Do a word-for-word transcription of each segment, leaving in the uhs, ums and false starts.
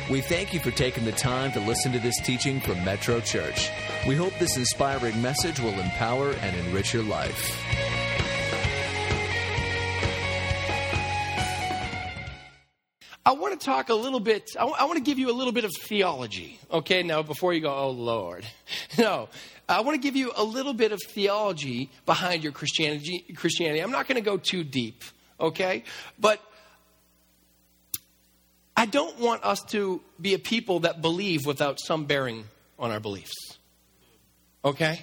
We thank you for taking the time to listen to this teaching from Metro Church. We hope this inspiring message will empower and enrich your life. I want to talk a little bit, I, w- I want to give you a little bit of theology, okay? Now, before you go, oh, Lord. No, I want to give you a little bit of theology behind your Christianity. Christianity. I'm not going to go too deep, okay? But I don't want us to be a people that believe without some bearing on our beliefs, okay?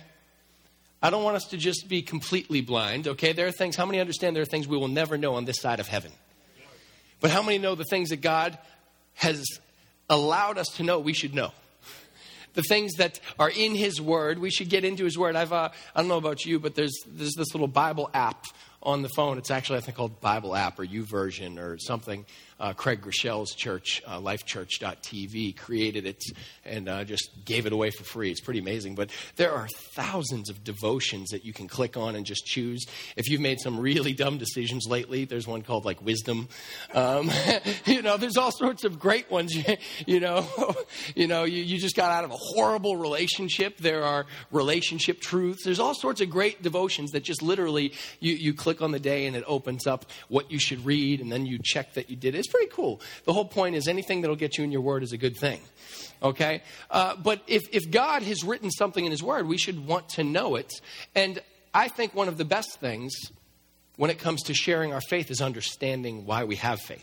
I don't want us to just be completely blind, okay? There are things, how many understand there are things we will never know on this side of heaven? But how many know the things that God has allowed us to know we should know? The things that are in His Word, we should get into His Word. I've, uh, I don't know about you, but there's there's this little Bible app on the phone. It's actually, I think, called Bible app or YouVersion or something. Uh, Craig Grochel's church, uh, life church dot t v, created it and uh, just gave it away for free. It's pretty amazing. But there are thousands of devotions that you can click on and just choose. If you've made some really dumb decisions lately, there's one called like Wisdom. Um, you know, there's all sorts of great ones. you know, you know, you, you just got out of a horrible relationship. There are relationship truths. There's all sorts of great devotions that just literally you, you click on the day and it opens up what you should read, and then you check that you did it. It's pretty cool. The whole point is anything that'll get you in your word is a good thing. Okay? Uh, but if, if God has written something in His Word, we should want to know it. And I think one of the best things when it comes to sharing our faith is understanding why we have faith.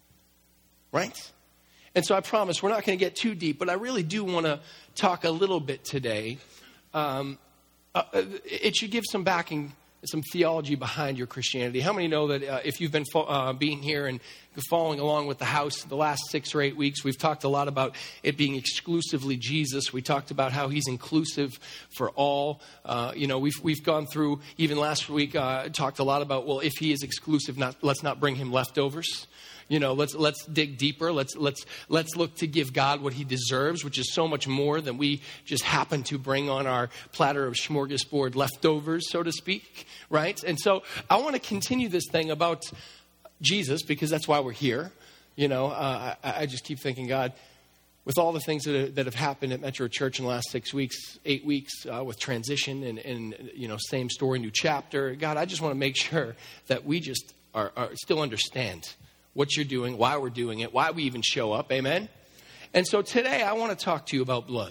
Right? And so I promise we're not going to get too deep, but I really do want to talk a little bit today. Um, uh, it should give some backing, some theology behind your Christianity. How many know that uh, if you've been fo- uh, being here and following along with the house the last six or eight weeks, we've talked a lot about it being exclusively Jesus. We talked about how He's inclusive for all. Uh, you know, we've we've gone through, even last week, uh, talked a lot about, well, if He is exclusive, not let's not bring Him leftovers. You know, let's let's dig deeper. Let's let's let's look to give God what He deserves, which is so much more than we just happen to bring on our platter of smorgasbord leftovers, so to speak, right? And so I want to continue this thing about Jesus because that's why we're here. You know, uh, I, I just keep thinking, God, with all the things that have, that have happened at Metro Church in the last six weeks, eight weeks, uh, with transition and, and you know, same story, new chapter. God, I just want to make sure that we just are, are still understand what you're doing, why we're doing it, why we even show up. Amen? And so today I want to talk to you about blood.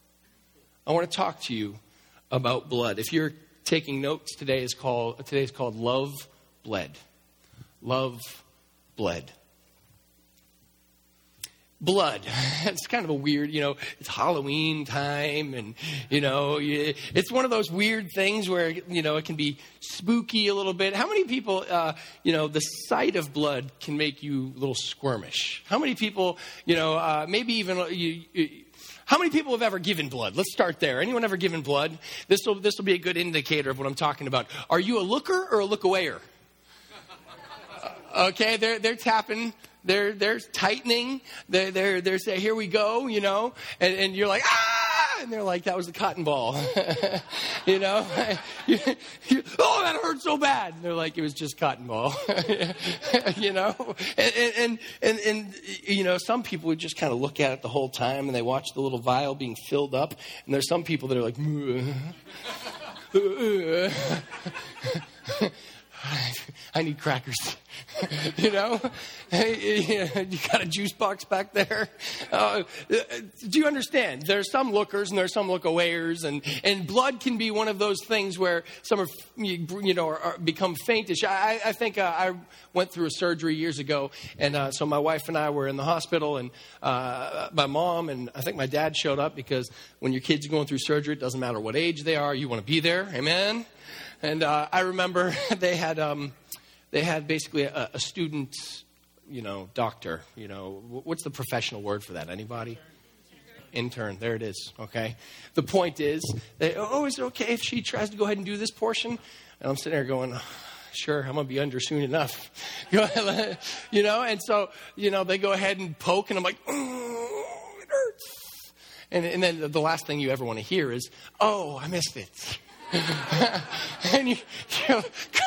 I want to talk to you about blood. If you're taking notes, today is called today is called Love Bled. Love Bled. Blood. It's kind of a weird, you know, it's Halloween time and, you know, it's one of those weird things where, you know, it can be spooky a little bit. How many people, uh, you know, the sight of blood can make you a little squirmish? How many people, you know, uh, maybe even, you, you, how many people have ever given blood? Let's start there. Anyone ever given blood? This will, this will be a good indicator of what I'm talking about. Are you a looker or a look-awayer? Okay, they're, they're tapping. They're they're tightening. They're they're they're saying, "Here we go," you know, and, and you're like, "Ah!" And they're like, "That was the cotton ball," you know. you, you, oh, that hurt so bad. And they're like, "It was just cotton ball," you know. And and, and and you know, some people would just kind of look at it the whole time, and they watch the little vial being filled up. And there's some people that are like, I need crackers, you know. You got a juice box back there. Uh, do you understand? There's some lookers and there's some look-awayers, and, and blood can be one of those things where some are, you know, are, are become faintish. I, I think uh, I went through a surgery years ago, and uh, so my wife and I were in the hospital, and uh, my mom and I think my dad showed up because when your kids are going through surgery, it doesn't matter what age they are, you want to be there. Amen. And uh, I remember they had um, they had basically a, a student, you know, doctor. You know, what's the professional word for that? Anybody? Intern. There it is. Okay. The point is, they, oh, is it okay if she tries to go ahead and do this portion? And I'm sitting there going, sure, I'm going to be under soon enough. You know, and so, you know, they go ahead and poke, and I'm like, oh, it hurts. And, and then the last thing you ever want to hear is, oh, I missed it. And you, you know,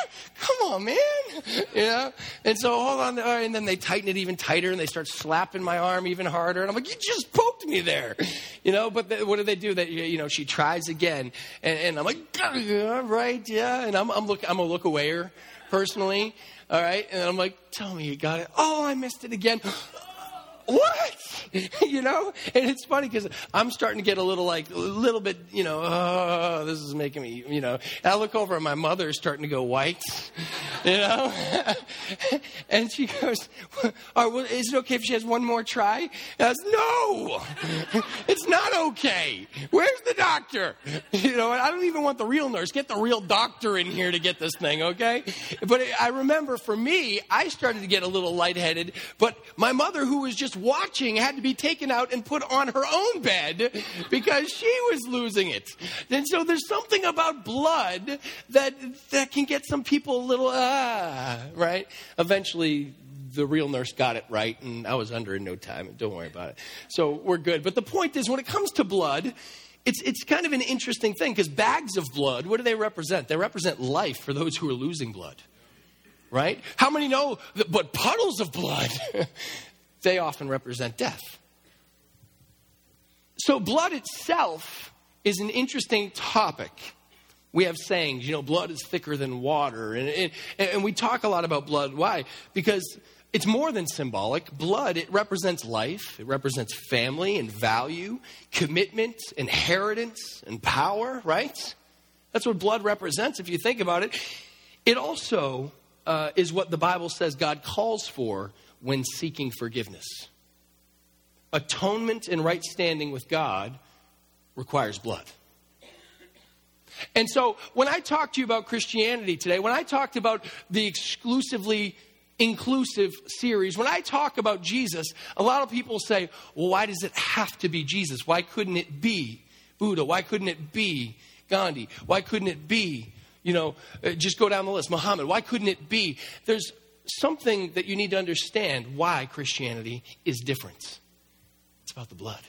come on, man. You know? And so, hold on. And then they tighten it even tighter, and they start slapping my arm even harder. And I'm like, you just poked me there. You know, but the, what do they do? That you know, she tries again. And, and I'm like, all right, yeah. And I'm, I'm, look, I'm a look awayer, personally. All right. And I'm like, tell me you got it. Oh, I missed it again. What? You know? And it's funny because I'm starting to get a little like, a little bit, you know, oh, this is making me, you know. And I look over and my mother's starting to go white, you know? And she goes, oh, well, is it okay if she has one more try? And I was, no, it's not okay. Where's the doctor? You know, I don't even want the real nurse. Get the real doctor in here to get this thing, okay? But I remember for me, I started to get a little lightheaded, but my mother, who was just watching, had to be taken out and put on her own bed because she was losing it. And so there's something about blood that that can get some people a little, ah, right? Eventually, the real nurse got it right, and I was under in no time. Don't worry about it. So we're good. But the point is, when it comes to blood, it's it's kind of an interesting thing because bags of blood, what do they represent? They represent life for those who are losing blood, right? How many know that, but puddles of blood, they often represent death. So blood itself is an interesting topic. We have sayings, you know, blood is thicker than water. And, and, and we talk a lot about blood. Why? Because it's more than symbolic. Blood, it represents life. It represents family and value, commitment, inheritance, and power, right? That's what blood represents if you think about it. It also uh, is what the Bible says God calls for when seeking forgiveness. Atonement and right standing with God requires blood. And so when I talk to you about Christianity today, when I talked about the exclusively inclusive series, when I talk about Jesus, a lot of people say, well, why does it have to be Jesus? Why couldn't it be Buddha? Why couldn't it be Gandhi? Why couldn't it be, you know, just go down the list, Muhammad? Why couldn't it be? There's something that you need to understand why Christianity is different. It's about the blood.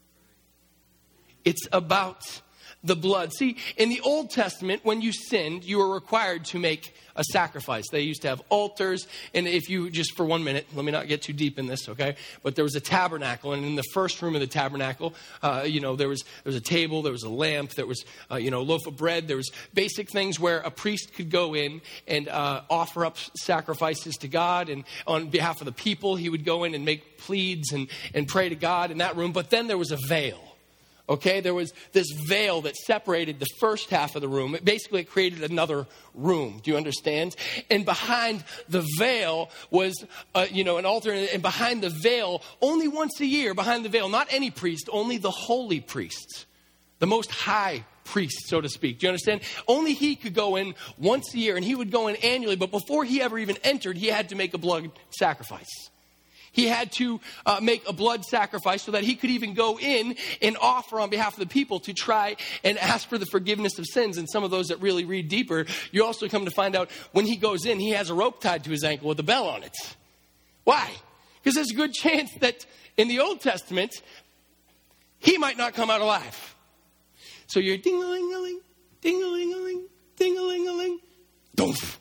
It's about the blood. See, in the Old Testament, when you sinned, you were required to make a sacrifice. They used to have altars. And if you, just for one minute, let me not get too deep in this, okay? But there was a tabernacle. And in the first room of the tabernacle, uh, you know, there was there was a table, there was a lamp, there was, uh, you know, a loaf of bread. There was basic things where a priest could go in and uh, offer up sacrifices to God. And on behalf of the people, he would go in and make pleads and, and pray to God in that room. But then there was a veil. Okay, there was this veil that separated the first half of the room. It basically created another room. Do you understand? And behind the veil was, uh, you know, an altar. And behind the veil, only once a year, behind the veil, not any priest, only the holy priests, the most high priest, so to speak. Do you understand? Only he could go in once a year, and he would go in annually. But before he ever even entered, he had to make a blood sacrifice. He had to uh, make a blood sacrifice so that he could even go in and offer on behalf of the people to try and ask for the forgiveness of sins. And some of those that really read deeper, you also come to find out when he goes in, he has a rope tied to his ankle with a bell on it. Why? Because there's a good chance that in the Old Testament, he might not come out alive. So you're ding-a-ling-a-ling, ding-a-ling-a-ling, ding-a-ling-a-ling, doof.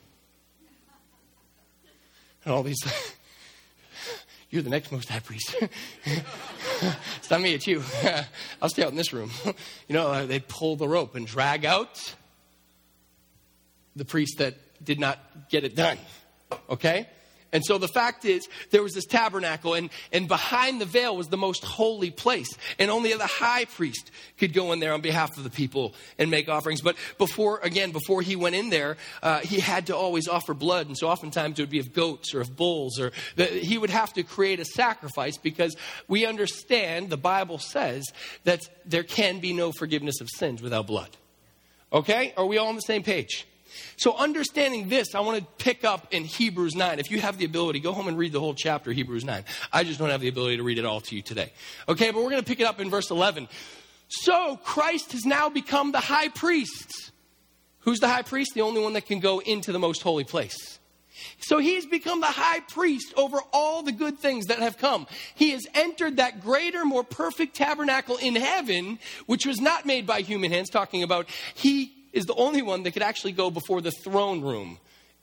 And all these... You're the next most high priest. It's not me, it's you. I'll stay out in this room. You know, they'd pull the rope and drag out the priest that did not get it done. Okay? And so the fact is, there was this tabernacle, and, and behind the veil was the most holy place. And only the high priest could go in there on behalf of the people and make offerings. But before, again, before he went in there, uh, he had to always offer blood. And so oftentimes it would be of goats or of bulls. Or the, he would have to create a sacrifice because we understand, the Bible says, that there can be no forgiveness of sins without blood. Okay? Are we all on the same page? So understanding this, I want to pick up in Hebrews nine. If you have the ability, go home and read the whole chapter, Hebrews nine. I just don't have the ability to read it all to you today. Okay, but we're going to pick it up in verse eleven. So Christ has now become the high priest. Who's the high priest? The only one that can go into the most holy place. So he's become the high priest over all the good things that have come. He has entered that greater, more perfect tabernacle in heaven, which was not made by human hands, talking about he is the only one that could actually go before the throne room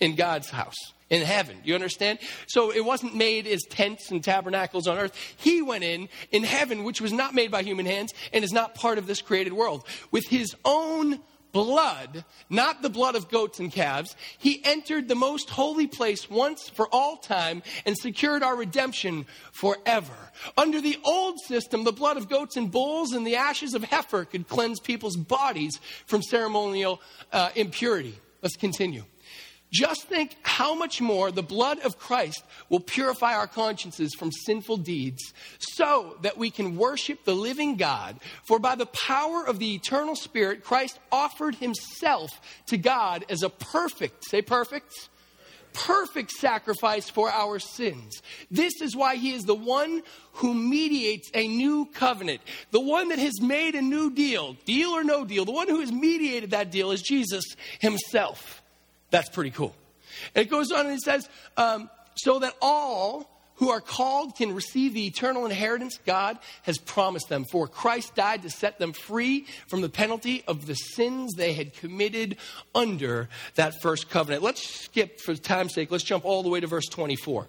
in God's house, in heaven. Do you understand? So it wasn't made as tents and tabernacles on earth. He went in, in heaven, which was not made by human hands and is not part of this created world. With his own blood, not the blood of goats and calves, he entered the most holy place once for all time and secured our redemption forever. Under the old system, the blood of goats and bulls and the ashes of heifer could cleanse people's bodies from ceremonial uh, impurity. Let's continue. Just think how much more the blood of Christ will purify our consciences from sinful deeds so that we can worship the living God. For by the power of the eternal Spirit, Christ offered himself to God as a perfect, say perfect, perfect sacrifice for our sins. This is why he is the one who mediates a new covenant. The one that has made a new deal, deal or no deal. The one who has mediated that deal is Jesus himself. That's pretty cool. And it goes on and it says, um, so that all who are called can receive the eternal inheritance God has promised them. For Christ died to set them free from the penalty of the sins they had committed under that first covenant. Let's skip, for time's sake, let's jump all the way to verse twenty-four.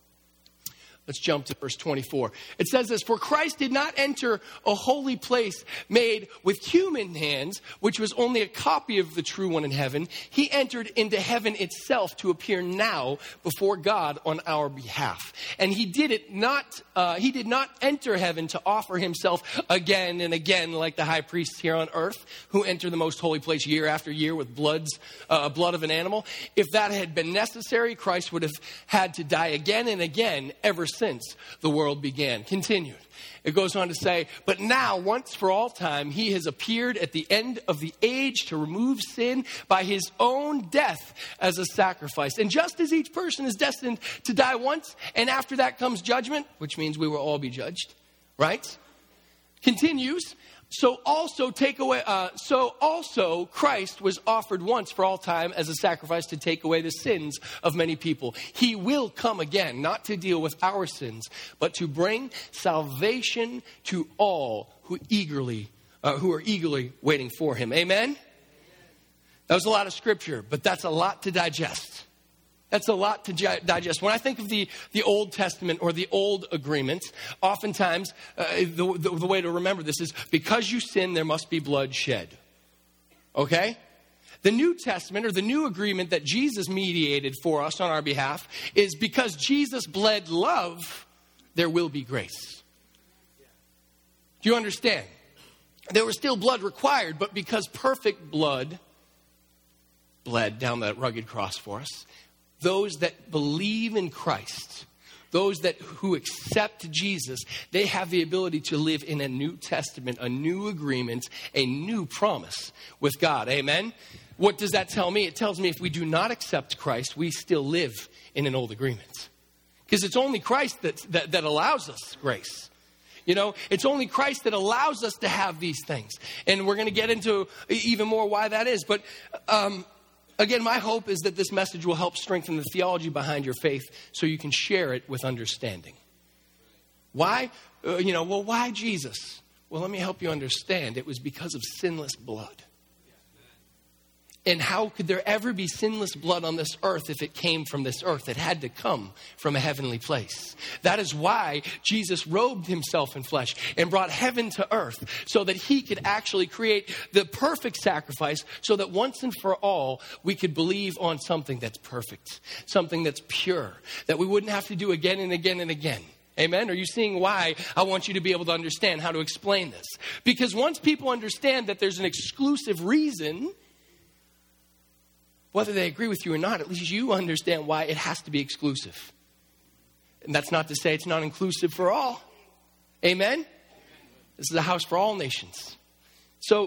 Let's jump to verse twenty-four. It says this, for Christ did not enter a holy place made with human hands, which was only a copy of the true one in heaven. He entered into heaven itself to appear now before God on our behalf. And he did it not, uh, he did not enter heaven to offer himself again and again like the high priests here on earth who enter the most holy place year after year with bloods, uh, blood of an animal. If that had been necessary, Christ would have had to die again and again ever since the world began. Continued. It goes on to say, but now, once for all time, he has appeared at the end of the age to remove sin by his own death as a sacrifice. And just as each person is destined to die once, and after that comes judgment, which means we will all be judged, right? Continues. So also take away. Uh, so also Christ was offered once for all time as a sacrifice to take away the sins of many people. He will come again, not to deal with our sins, but to bring salvation to all who eagerly, uh, who are eagerly waiting for him. Amen. That was a lot of scripture, but that's a lot to digest. That's a lot to digest. When I think of the, the Old Testament or the Old Agreement, oftentimes uh, the, the, the way to remember this is because you sin, there must be blood shed. Okay? The New Testament or the New Agreement that Jesus mediated for us on our behalf is because Jesus bled love, there will be grace. Do you understand? There was still blood required, but because perfect blood bled down that rugged cross for us, those that believe in Christ, those that who accept Jesus, they have the ability to live in a New Testament, a new agreement, a new promise with God. Amen? What does that tell me? It tells me if we do not accept Christ, we still live in an old agreement. Because it's only Christ that, that, that allows us grace. You know, it's only Christ that allows us to have these things. And we're going to get into even more why that is. But um again, my hope is that this message will help strengthen the theology behind your faith so you can share it with understanding. Why? Uh, you know, well, why Jesus? Well, let me help you understand. It was because of sinless blood. And how could there ever be sinless blood on this earth if it came from this earth? It had to come from a heavenly place. That is why Jesus robed himself in flesh and brought heaven to earth so that he could actually create the perfect sacrifice so that once and for all we could believe on something that's perfect, something that's pure, that we wouldn't have to do again and again and again. Amen? Are you seeing why I want you to be able to understand how to explain this? Because once people understand that there's an exclusive reason, whether they agree with you or not, at least you understand why it has to be exclusive. And that's not to say it's not inclusive for all. Amen? This is a house for all nations. So,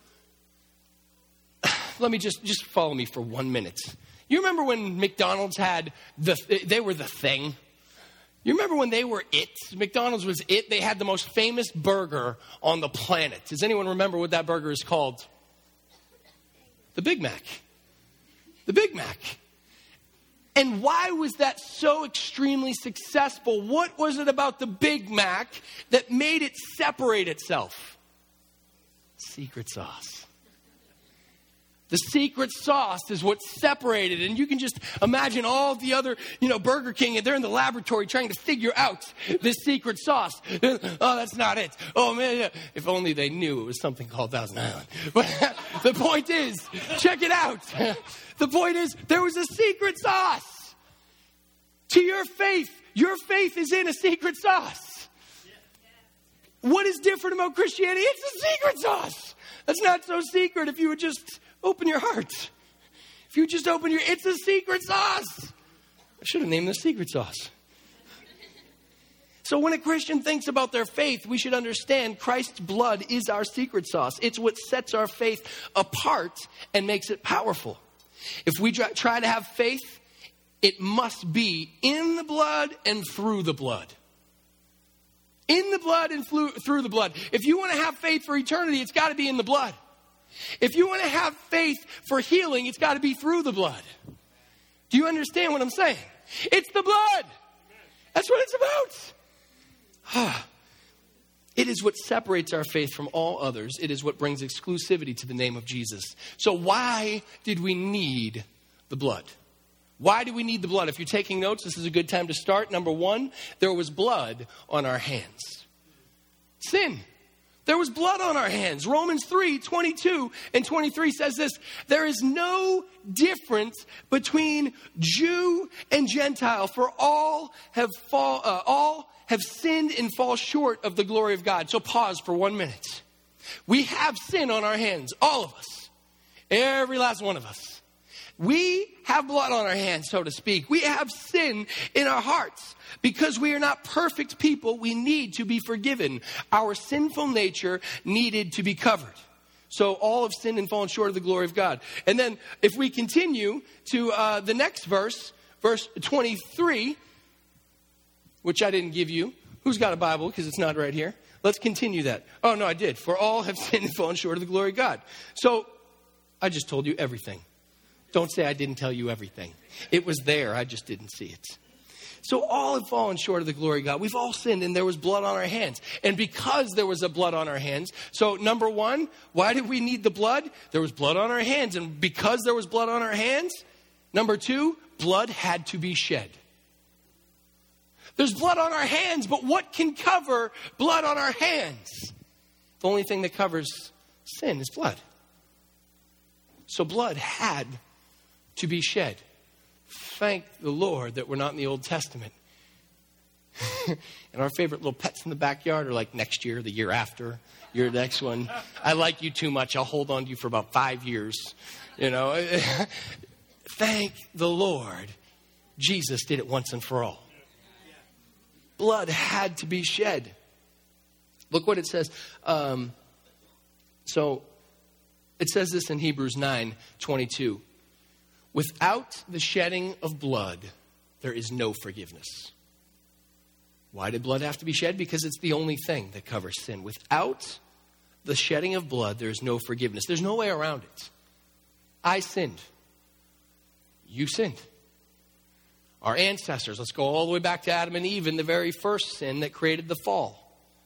let me just, just follow me for one minute. You remember when McDonald's had the, they were the thing? You remember when they were it? McDonald's was it. They had the most famous burger on the planet. Does anyone remember what that burger is called? The Big Mac. The Big Mac. And why was that so extremely successful? What was it about the Big Mac that made it separate itself? Secret sauce. The secret sauce is what separated. And you can just imagine all the other, you know, Burger King, and they're in the laboratory trying to figure out this secret sauce. Oh, that's not it. Oh, man, if only they knew it was something called Thousand Island. But the point is, check it out. The point is, there was a secret sauce to your faith. Your faith is in a secret sauce. What is different about Christianity? It's a secret sauce. That's not so secret if you would just open your heart. If you just open your, it's a secret sauce. I should have named this secret sauce. So when a Christian thinks about their faith, we should understand Christ's blood is our secret sauce. It's what sets our faith apart and makes it powerful. If we try to have faith, it must be in the blood and through the blood. In the blood and through the blood. If you want to have faith for eternity, it's got to be in the blood. If you want to have faith for healing, it's got to be through the blood. Do you understand what I'm saying? It's the blood. That's what it's about. It is what separates our faith from all others. It is what brings exclusivity to the name of Jesus. So why did we need the blood? Why do we need the blood? If you're taking notes, this is a good time to start. Number one, there was blood on our hands. Sin. There was blood on our hands. Romans three, twenty-two and twenty-three says this: there is no difference between Jew and Gentile, for all have fall, uh, all have sinned and fall short of the glory of God. So pause for one minute. We have sin on our hands, all of us, every last one of us. We have blood on our hands, so to speak. We have sin in our hearts. Because we are not perfect people, we need to be forgiven. Our sinful nature needed to be covered. So all have sinned and fallen short of the glory of God. And then if we continue to uh, the next verse, verse twenty-three, which I didn't give you. Who's got a Bible? Because it's not right here. Let's continue that. Oh, no, I did. For all have sinned and fallen short of the glory of God. So I just told you everything. Don't say I didn't tell you everything. It was there. I just didn't see it. So all have fallen short of the glory of God. We've all sinned, and there was blood on our hands. And because there was a blood on our hands, so number one, why did we need the blood? There was blood on our hands. And because there was blood on our hands, number two, blood had to be shed. There's blood on our hands, but what can cover blood on our hands? The only thing that covers sin is blood. So blood had to be shed. Thank the Lord that we're not in the Old Testament. And our favorite little pets in the backyard are like next year, the year after, your next one. I like you too much. I'll hold on to you for about five years. You know, thank the Lord. Jesus did it once and for all. Blood had to be shed. Look what it says. Um, so it says this in Hebrews nine twenty-two. Without the shedding of blood, there is no forgiveness. Why did blood have to be shed? Because it's the only thing that covers sin. Without the shedding of blood, there is no forgiveness. There's no way around it. I sinned. You sinned. Our ancestors, let's go all the way back to Adam and Eve in the very first sin that created the fall.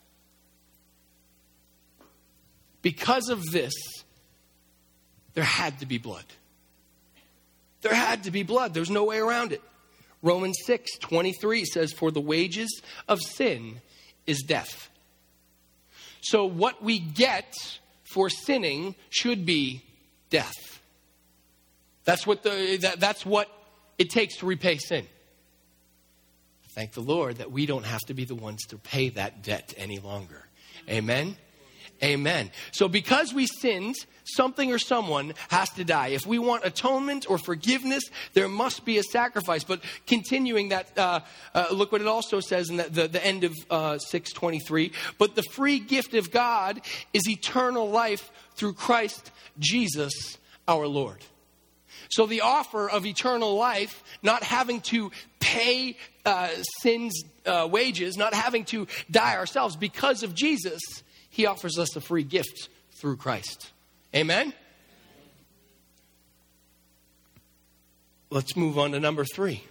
Because of this, there had to be blood. There had to be blood. There's no way around it. Romans six twenty-three says, for the wages of sin is death. So what we get for sinning should be death. That's what the that, that's what it takes to repay sin. Thank the Lord that we don't have to be the ones to pay that debt any longer. Amen? Amen. So because we sinned, something or someone has to die. If we want atonement or forgiveness, there must be a sacrifice. But continuing that, uh, uh, look what it also says in the, the, the end of uh, six twenty-three. But the free gift of God is eternal life through Christ Jesus our Lord. So the offer of eternal life, not having to pay uh, sin's uh, wages, not having to die ourselves because of Jesus, he offers us a free gift through Christ. Amen? Let's move on to number three.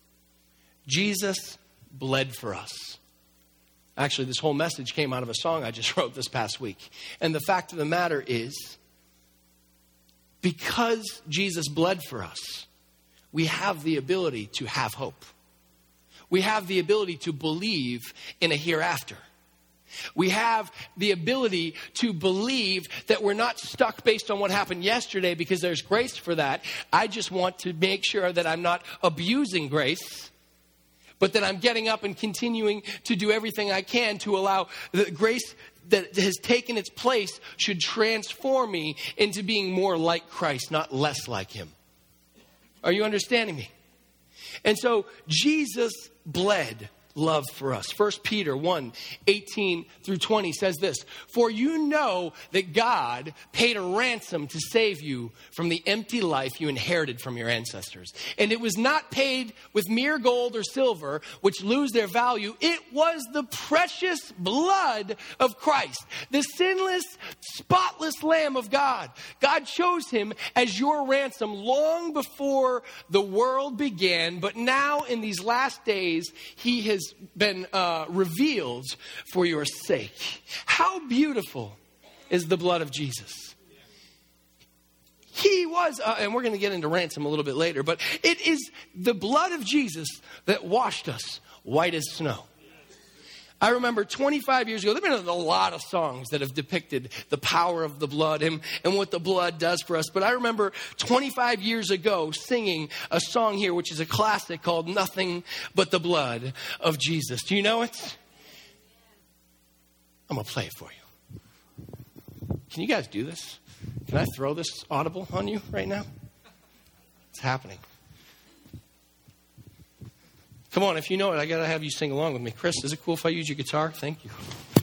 Jesus bled for us. Actually, this whole message came out of a song I just wrote this past week. And the fact of the matter is, because Jesus bled for us, we have the ability to have hope. We have the ability to believe in a hereafter. We have the ability to believe that we're not stuck based on what happened yesterday, because there's grace for that. I just want to make sure that I'm not abusing grace, but that I'm getting up and continuing to do everything I can to allow the grace that has taken its place should transform me into being more like Christ, not less like him. Are you understanding me? And so Jesus bled love for us. First Peter one, eighteen through twenty says this: for you know that God paid a ransom to save you from the empty life you inherited from your ancestors. And it was not paid with mere gold or silver, which lose their value. It was the precious blood of Christ, the sinless, spotless Lamb of God. God chose him as your ransom long before the world began, but now in these last days, he has been uh, revealed for your sake. How beautiful is the blood of Jesus? He was, uh, and we're going to get into ransom a little bit later, but it is the blood of Jesus that washed us white as snow. I remember twenty-five years ago, there have been a lot of songs that have depicted the power of the blood and, and what the blood does for us. But I remember twenty-five years ago singing a song here, which is a classic called Nothing But the Blood of Jesus. Do you know it? I'm going to play it for you. Can you guys do this? Can I throw this audible on you right now? It's happening. Come on, if you know it, I got to have you sing along with me. Chris, is it cool if I use your guitar? Thank you.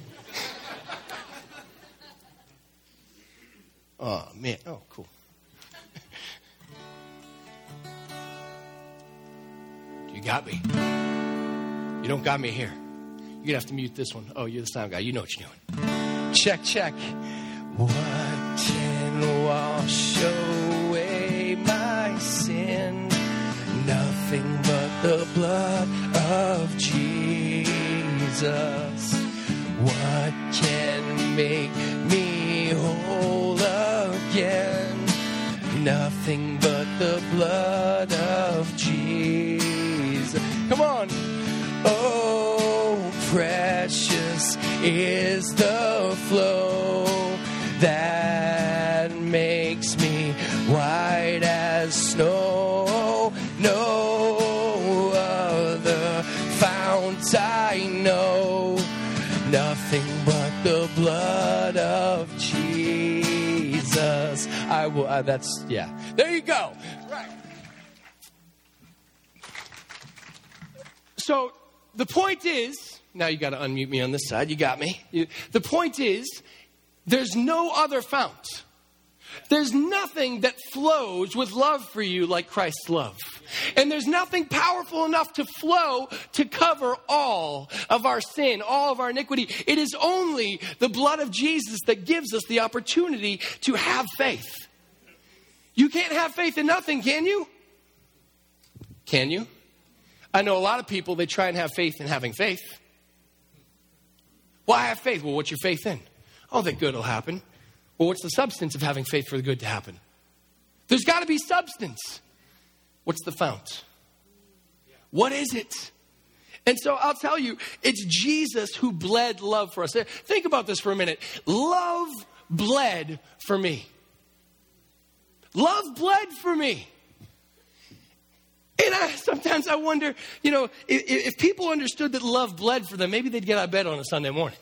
Oh, man. Oh, cool. You got me. You don't got me here. You're going to have to mute this one. Oh, you're the sound guy. You know what you're doing. Check, check. What can wash away my sin? Nothing but the blood of Jesus. What can make me whole again? Nothing but the blood of Jesus. Come on. Oh, precious is the flow that makes me white as snow. No other fount I know. Nothing but the blood of Jesus. I will. Uh, that's yeah. There you go. Right. So the point is, now you got to unmute me on this side. You got me. You, the point is, there's no other fount. There's nothing that flows with love for you like Christ's love. And there's nothing powerful enough to flow to cover all of our sin, all of our iniquity. It is only the blood of Jesus that gives us the opportunity to have faith. You can't have faith in nothing, can you? Can you? I know a lot of people, they try and have faith in having faith. Well, I have faith. Well, what's your faith in? Oh, that good will happen. Well, what's the substance of having faith for the good to happen? There's got to be substance. What's the fount? What is it? And so I'll tell you, it's Jesus who bled love for us. Think about this for a minute. Love bled for me. Love bled for me. And I, sometimes I wonder, you know, if, if people understood that love bled for them, maybe they'd get out of bed on a Sunday morning.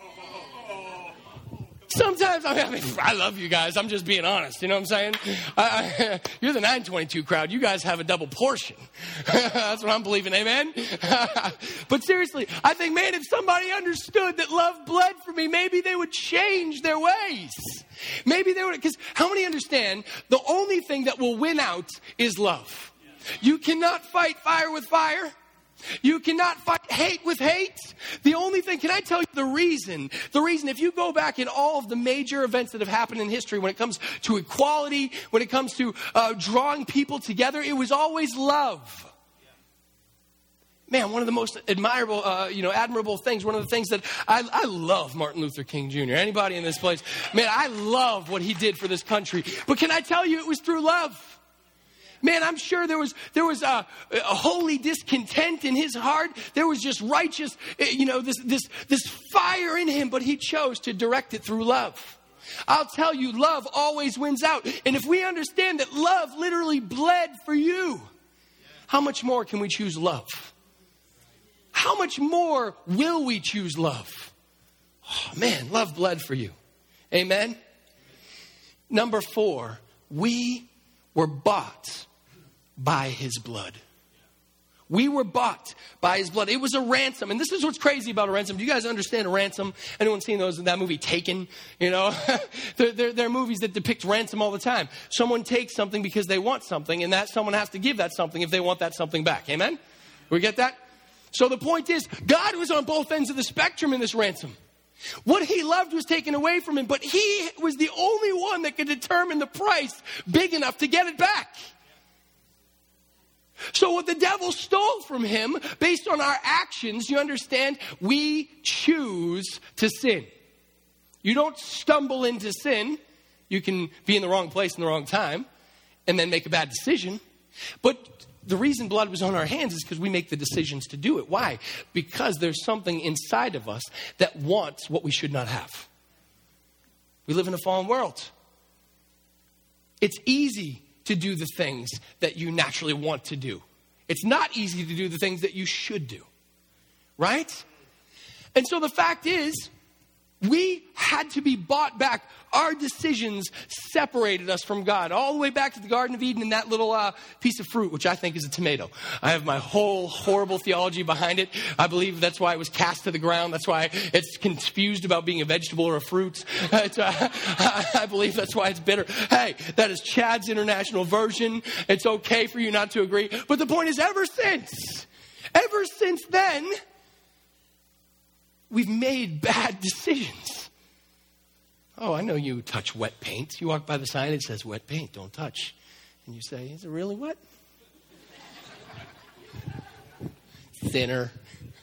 Sometimes, I mean, I love you guys. I'm just being honest. You know what I'm saying? I, I, you're the nine twenty-two crowd. You guys have a double portion. That's what I'm believing. Amen? But seriously, I think, man, if somebody understood that love bled for me, maybe they would change their ways. Maybe they would, because how many understand the only thing that will win out is love? You cannot fight fire with fire. You cannot fight hate with hate. The only thing, can I tell you the reason? The reason, if you go back in all of the major events that have happened in history when it comes to equality, when it comes to uh, drawing people together, it was always love. Man, one of the most admirable, uh, you know, admirable things, one of the things that I, I love Martin Luther King Junior Anybody in this place, man, I love what he did for this country. But can I tell you, it was through love. Man, I'm sure there was there was a, a holy discontent in his heart. There was just righteous, you know, this this this fire in him, but he chose to direct it through love. I'll tell you, love always wins out. And if we understand that love literally bled for you, how much more can we choose love? How much more will we choose love? Oh, man, love bled for you. Amen? Number four, we were bought by his blood. We were bought by his blood. It was a ransom. And this is what's crazy about a ransom. Do you guys understand a ransom? Anyone seen those in that movie, Taken? You know, there, there, there are movies that depict ransom all the time. Someone takes something because they want something, and that someone has to give that something if they want that something back. Amen? We get that? So the point is, God was on both ends of the spectrum in this ransom. What he loved was taken away from him, but he was the only one that could determine the price big enough to get it back. So what the devil stole from him, based on our actions, you understand, we choose to sin. You don't stumble into sin. You can be in the wrong place in the wrong time and then make a bad decision. But the reason blood was on our hands is because we make the decisions to do it. Why? Because there's something inside of us that wants what we should not have. We live in a fallen world. It's easy to do the things that you naturally want to do. It's not easy to do the things that you should do. Right? And so the fact is, we had to be bought back. Our decisions separated us from God. All the way back to the Garden of Eden and that little uh, piece of fruit, which I think is a tomato. I have my whole horrible theology behind it. I believe that's why it was cast to the ground. That's why it's confused about being a vegetable or a fruit. It's, uh, I believe that's why it's bitter. Hey, that is Chad's international version. It's okay for you not to agree. But the point is, ever since, ever since then, we've made bad decisions. Oh, I know you touch wet paint. You walk by the sign, it says wet paint, don't touch. And you say, is it really wet? Thinner.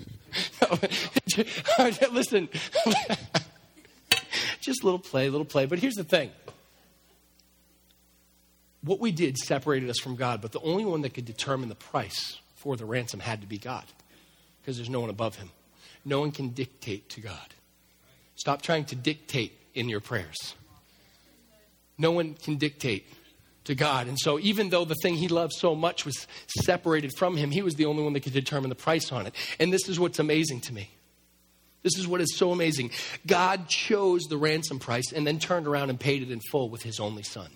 Listen, just a little play, little play. But here's the thing. What we did separated us from God, but the only one that could determine the price for the ransom had to be God, because there's no one above him. No one can dictate to God. Stop trying to dictate in your prayers. No one can dictate to God. And so even though the thing he loved so much was separated from him, he was the only one that could determine the price on it. And this is what's amazing to me. This is what is so amazing. God chose the ransom price and then turned around and paid it in full with his only son.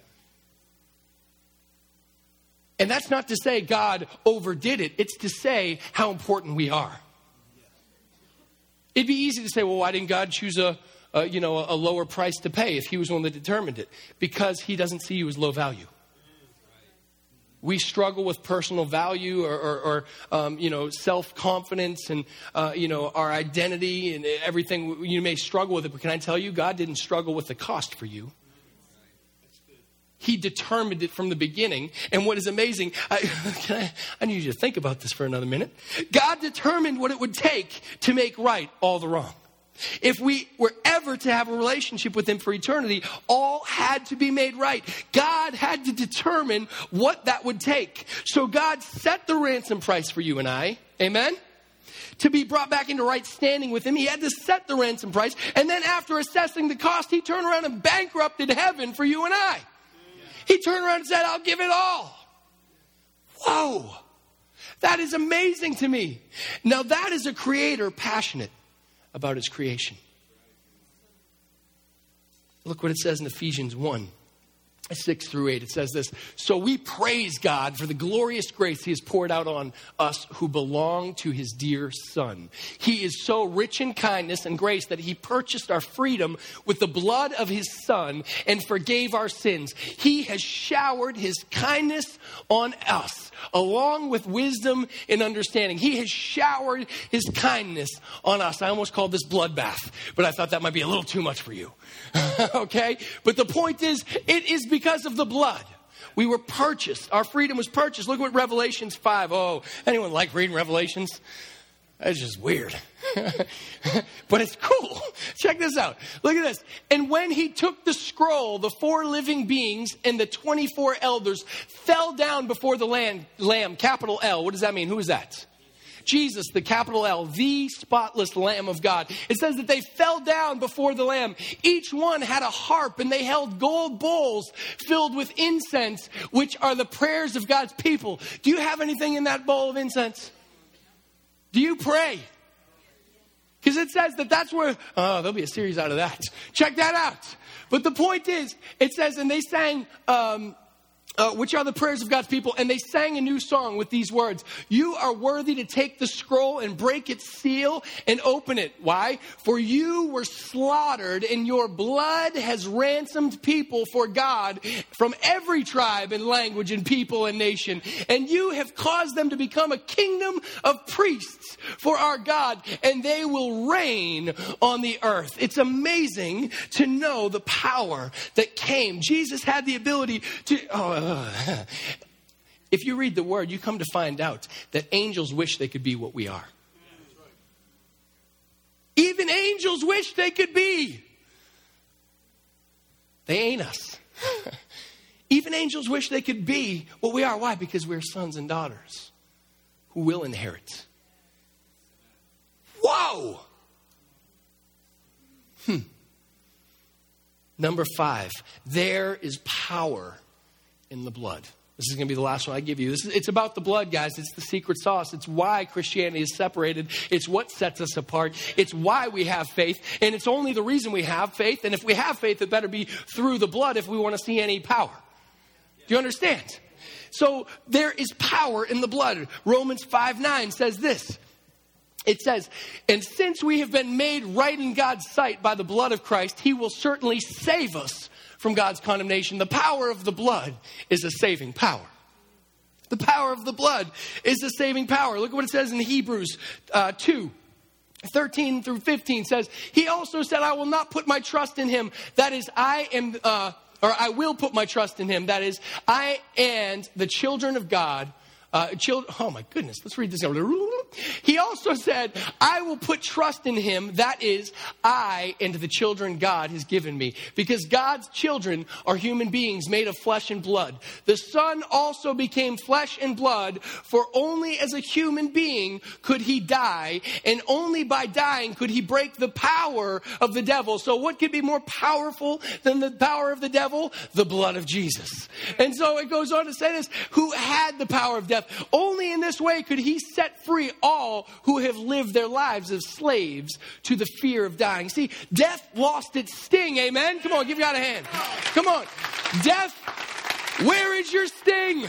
And that's not to say God overdid it. It's to say how important we are. It'd be easy to say, well, why didn't God choose a, a you know, a lower price to pay if he was the one that determined it? Because he doesn't see you as low value. We struggle with personal value or, or, or um, you know, self-confidence and, uh, you know, our identity and everything. You may struggle with it, but can I tell you, God didn't struggle with the cost for you. He determined it from the beginning. And what is amazing, I, can I, I need you to think about this for another minute. God determined what it would take to make right all the wrong. If we were ever to have a relationship with him for eternity, all had to be made right. God had to determine what that would take. So God set the ransom price for you and I. Amen? To be brought back into right standing with him, he had to set the ransom price. And then after assessing the cost, he turned around and bankrupted heaven for you and I. He turned around and said, I'll give it all. Whoa. That is amazing to me. Now that is a creator passionate about his creation. Look what it says in Ephesians one, six through eight. It says this. So we praise God for the glorious grace he has poured out on us who belong to his dear son. He is so rich in kindness and grace that he purchased our freedom with the blood of his son and forgave our sins. He has showered his kindness on us along with wisdom and understanding. He has showered his kindness on us. I almost called this bloodbath, but I thought that might be a little too much for you. Okay? But the point is, it is because of the blood. We were purchased. Our freedom was purchased. Look what Revelations five. Oh, anyone like reading Revelations? That's just weird. But it's cool. Check this out. Look at this. And when he took the scroll, the four living beings and the twenty-four elders fell down before the lamb, lamb, capital L. What does that mean? Who is that? Jesus, the capital L, the spotless Lamb of God. It says that they fell down before the Lamb. Each one had a harp, and they held gold bowls filled with incense, which are the prayers of God's people. Do you have anything in that bowl of incense? Do you pray? Because it says that that's where, oh, there'll be a series out of that. Check that out. But the point is, it says, and they sang, um, Uh, which are the prayers of God's people. And they sang a new song with these words. You are worthy to take the scroll and break its seal and open it. Why? For you were slaughtered and your blood has ransomed people for God from every tribe and language and people and nation. And you have caused them to become a kingdom of priests for our God, and they will reign on the earth. It's amazing to know the power that came. Jesus had the ability to... Oh, if you read the word, you come to find out that angels wish they could be what we are. Even angels wish they could be. They ain't us. Even angels wish they could be what we are. Why? Because we're sons and daughters who will inherit. Whoa! Hmm. Number five, there is power in the blood. This is going to be the last one I give you. This is, it's about the blood, guys. It's the secret sauce. It's why Christianity is separated. It's what sets us apart. It's why we have faith. And it's only the reason we have faith. And if we have faith, it better be through the blood if we want to see any power. Do you understand? So there is power in the blood. Romans five nine says this. It says, and since we have been made right in God's sight by the blood of Christ, he will certainly save us from God's condemnation. The power of the blood is a saving power. The power of the blood is a saving power. Look at what it says in Hebrews uh, two. thirteen through fifteen says, he also said, I will not put my trust in him. That is, I am, uh, or I will put my trust in him. That is, I and the children of God. Uh, children, oh my goodness, let's read this. He also said, I will put trust in him. That is, I and the children God has given me. Because God's children are human beings made of flesh and blood. The Son also became flesh and blood, for only as a human being could he die, and only by dying could he break the power of the devil. So what could be more powerful than the power of the devil? The blood of Jesus. And so it goes on to say this, who had the power of death. Only in this way could he set free all who have lived their lives as slaves to the fear of dying. See, death lost its sting, amen? Come on, give God a hand. Come on. Death, where is your sting?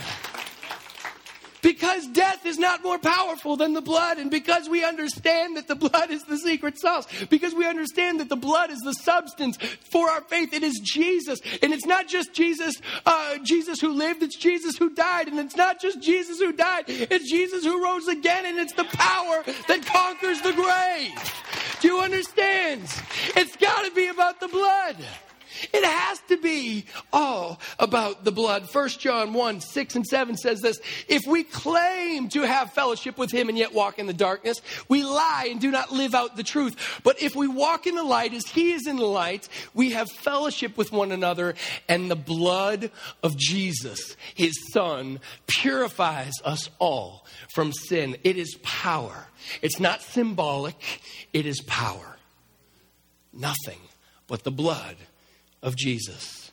Because death is not more powerful than the blood. And because we understand that the blood is the secret sauce. Because we understand that the blood is the substance for our faith. It is Jesus. And it's not just Jesus, uh, Jesus who lived. It's Jesus who died. And it's not just Jesus who died. It's Jesus who rose again. And it's the power that conquers the grave. Do you understand? It's got to be about the blood. It has to be all about the blood. First John one, six and seven says this. If we claim to have fellowship with him and yet walk in the darkness, we lie and do not live out the truth. But if we walk in the light as he is in the light, we have fellowship with one another, and the blood of Jesus, his Son, purifies us all from sin. It is power. It's not symbolic. It is power. Nothing but the blood of Jesus.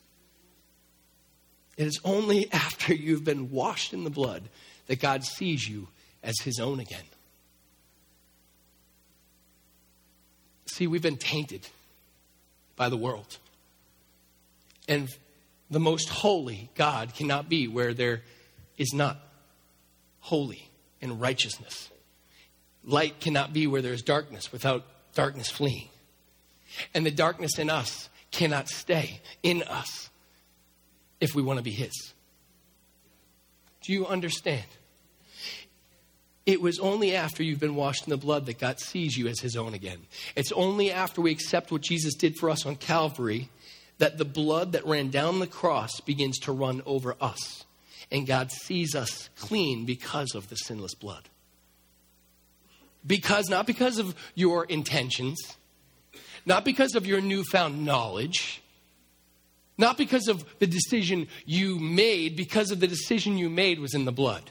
It is only after you've been washed in the blood that God sees you as his own again. See, we've been tainted by the world. And the most holy God cannot be where there is not holy and righteousness. Light cannot be where there is darkness without darkness fleeing. And the darkness in us cannot stay in us if we want to be his. Do you understand? It was only after you've been washed in the blood that God sees you as his own again. It's only after we accept what Jesus did for us on Calvary that the blood that ran down the cross begins to run over us. And God sees us clean because of the sinless blood. Because, not because of your intentions, not because of your newfound knowledge, not because of the decision you made, because of the decision you made was in the blood.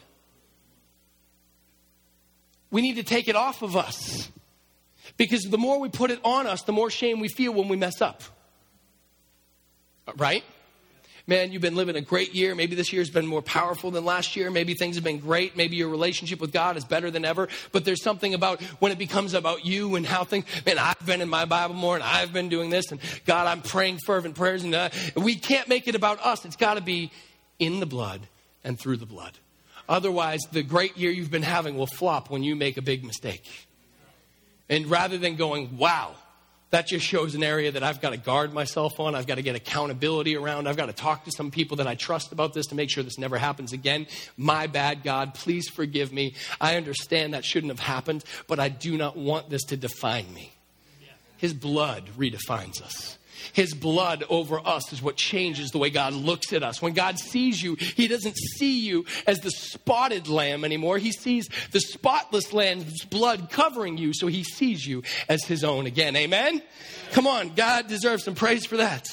We need to take it off of us. Because the more we put it on us, the more shame we feel when we mess up. Right? Man, you've been living a great year. Maybe this year's been more powerful than last year. Maybe things have been great. Maybe your relationship with God is better than ever. But there's something about when it becomes about you and how things, man, I've been in my Bible more and I've been doing this. And God, I'm praying fervent prayers. And uh, we can't make it about us. It's got to be in the blood and through the blood. Otherwise, the great year you've been having will flop when you make a big mistake. And rather than going, wow, that just shows an area that I've got to guard myself on. I've got to get accountability around. I've got to talk to some people that I trust about this to make sure this never happens again. My bad, God. Please forgive me. I understand that shouldn't have happened, but I do not want this to define me. His blood redefines us. His blood over us is what changes the way God looks at us. When God sees you, he doesn't see you as the spotted lamb anymore. He sees the spotless lamb's blood covering you, so he sees you as his own again. Amen? Come on, God deserves some praise for that.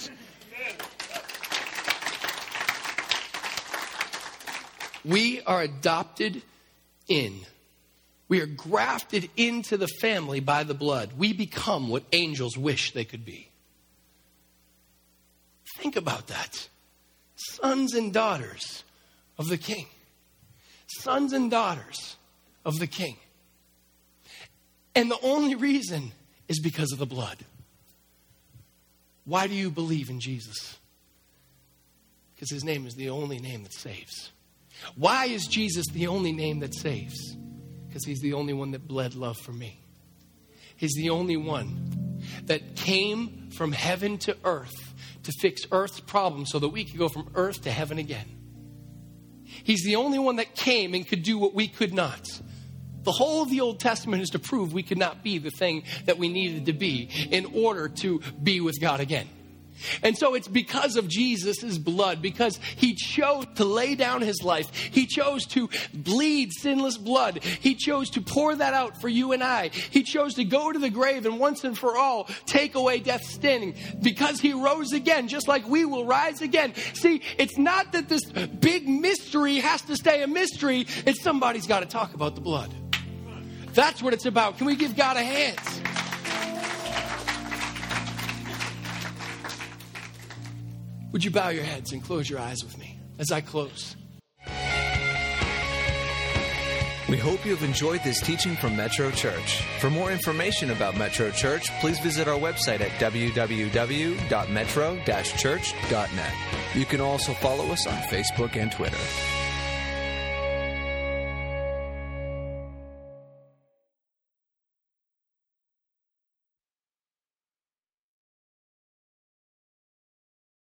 We are adopted in. We are grafted into the family by the blood. We become what angels wish they could be. Think about that. Sons and daughters of the King. Sons and daughters of the King. And the only reason is because of the blood. Why do you believe in Jesus? Because his name is the only name that saves. Why is Jesus the only name that saves? Because he's the only one that bled love for me. He's the only one that came from heaven to earth to fix earth's problems so that we could go from earth to heaven again. He's the only one that came and could do what we could not. The whole of the Old Testament is to prove we could not be the thing that we needed to be in order to be with God again. And so it's because of Jesus' blood, because he chose to lay down his life. He chose to bleed sinless blood. He chose to pour that out for you and I. He chose to go to the grave and once and for all take away death's sting because he rose again, just like we will rise again. See, it's not that this big mystery has to stay a mystery. It's somebody's got to talk about the blood. That's what it's about. Can we give God a hand? Would you bow your heads and close your eyes with me as I close? We hope you have enjoyed this teaching from Metro Church. For more information about Metro Church, please visit our website at w w w dot metro dash church dot net. You can also follow us on Facebook and Twitter.